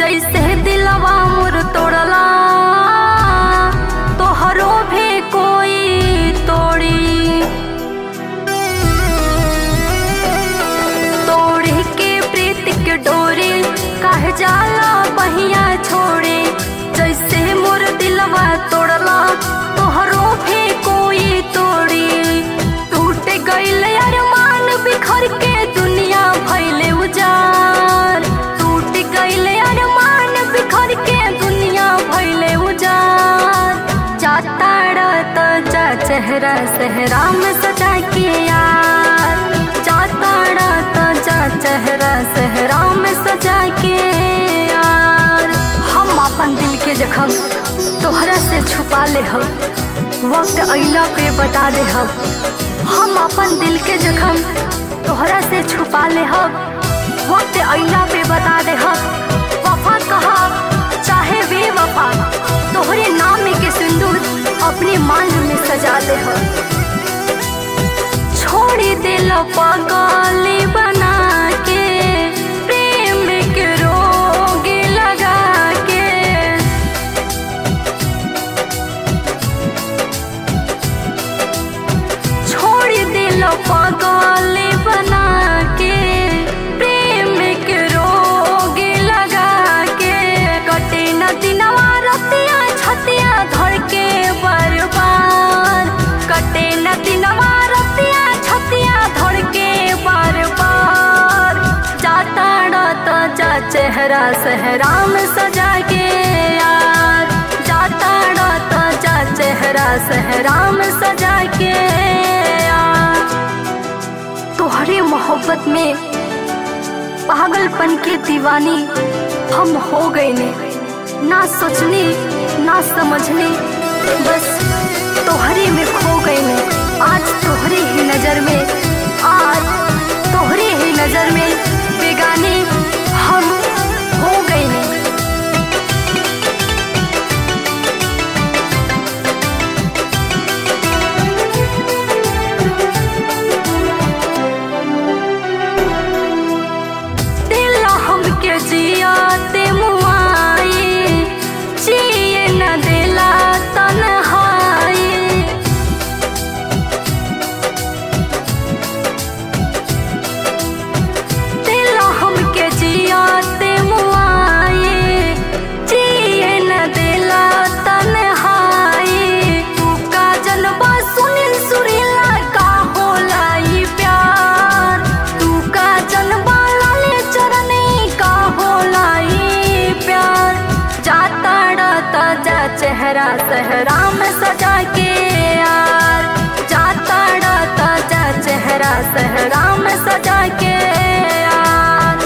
जैसे दिलवा मोर तोड़ला तोहरो भी कोई तोड़ी। तोड़ी के प्रीत के डोरी काहे जाला बहिया छोड़े। जैसे मोर दिलवा तोड़ला तोहरो भी कोई तोड़ी। टूट गइल अरमान बिखर के दुनिया भइले उजार। टूट गइल अरमान बिखर के दुनिया भइले उजार। जाता रत जा चेहरा सहरा में सजा के यार। जाता रत जा चेहरा सहरा में सजा के यार। हम अपन दिल के जख्म तोहरा से छुपा ले हम, वक्त अइला पे बता दे हम अपन दिल के जख्म तोहरा से छुपा ले हम, वक्त अइला पे बता दे वफा कहा चाहे बेवफा तोहरे नाम के सिंदूर अपने मांग में सजा दे छोड़ी दिल पागल बना के प्रेम के रोग लगा के। छोड़ी दिल पागल बना के प्रेम के रोग लगा के। कटे न दिनवा रतिया छतिया धर के बार-बार। कटे न दिनवा रतिया छतिया धर के बार-बार। जाता रत जा चेहरा सहरा में सजा के यार। जाता रत जा चेहरा सहरा में सजा के यार। तोहरे मोहब्बत में पागलपन के दीवानी हम हो गए ने। ना सोचने ना समझने बस तोहरे में खो गए ने। आज तोहरे ही नजर में, आज तोहरे ही नजर में बेगाने हम हो गए ने। दिल हमके जियाते मुआई जिए न दिला तन्हाई। दिल हमके जियाते मुआई जिए न दिला तन्हाई। तू का जनबा सुनील सुरीला का होला ई प्यार। तू का जनबा लाले चरने का होला ई प्यार। जाता रत जा चेहरा सहरा में सजा के यार। जाता रत जा चेहरा सहरा में सजा के यार।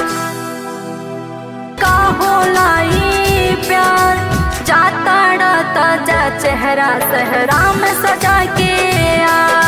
का होला ई प्यार। जाता रत जा चेहरा सहरा में सजा के यार।